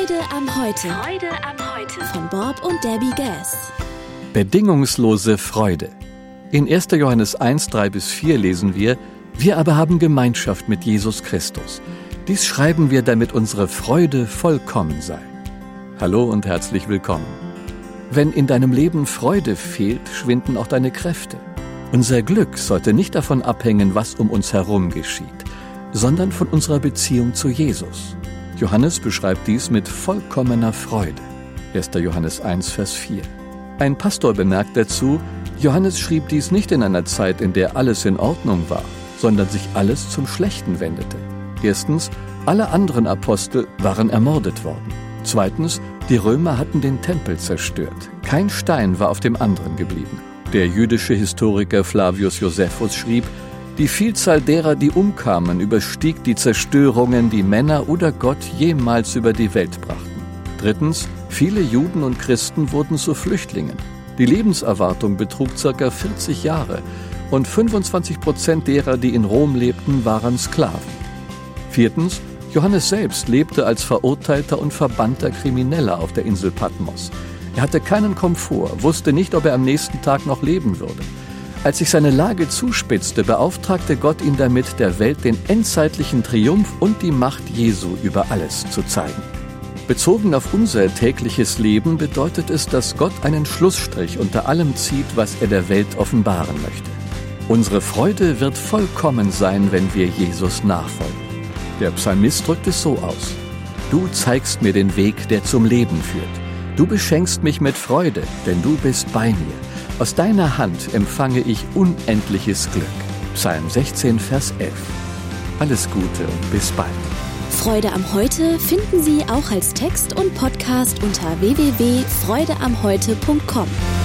Freude am Heute. Freude am Heute. Von Bob und Debbie Gass. Bedingungslose Freude. In 1. Johannes 1, 3-4 lesen wir: Wir aber haben Gemeinschaft mit Jesus Christus. Dies schreiben wir, damit unsere Freude vollkommen sei. Hallo und herzlich willkommen. Wenn in deinem Leben Freude fehlt, schwinden auch deine Kräfte. Unser Glück sollte nicht davon abhängen, was um uns herum geschieht, sondern von unserer Beziehung zu Jesus. Johannes beschreibt dies mit vollkommener Freude. 1. Johannes 1, Vers 4. Ein Pastor bemerkt dazu: Johannes schrieb dies nicht in einer Zeit, in der alles in Ordnung war, sondern sich alles zum Schlechten wendete. Erstens, alle anderen Apostel waren ermordet worden. Zweitens, die Römer hatten den Tempel zerstört. Kein Stein war auf dem anderen geblieben. Der jüdische Historiker Flavius Josephus schrieb: Die Vielzahl derer, die umkamen, überstieg die Zerstörungen, die Männer oder Gott jemals über die Welt brachten. Drittens, viele Juden und Christen wurden zu Flüchtlingen. Die Lebenserwartung betrug ca. 40 Jahre und 25% derer, die in Rom lebten, waren Sklaven. Viertens, Johannes selbst lebte als verurteilter und verbannter Krimineller auf der Insel Patmos. Er hatte keinen Komfort, wusste nicht, ob er am nächsten Tag noch leben würde. Als sich seine Lage zuspitzte, beauftragte Gott ihn damit, der Welt den endzeitlichen Triumph und die Macht Jesu über alles zu zeigen. Bezogen auf unser tägliches Leben bedeutet es, dass Gott einen Schlussstrich unter allem zieht, was er der Welt offenbaren möchte. Unsere Freude wird vollkommen sein, wenn wir Jesus nachfolgen. Der Psalmist drückt es so aus: Du zeigst mir den Weg, der zum Leben führt. Du beschenkst mich mit Freude, denn du bist bei mir. Aus deiner Hand empfange ich unendliches Glück. Psalm 16, Vers 11. Alles Gute und bis bald. Freude am Heute finden Sie auch als Text und Podcast unter www.freudeamheute.com.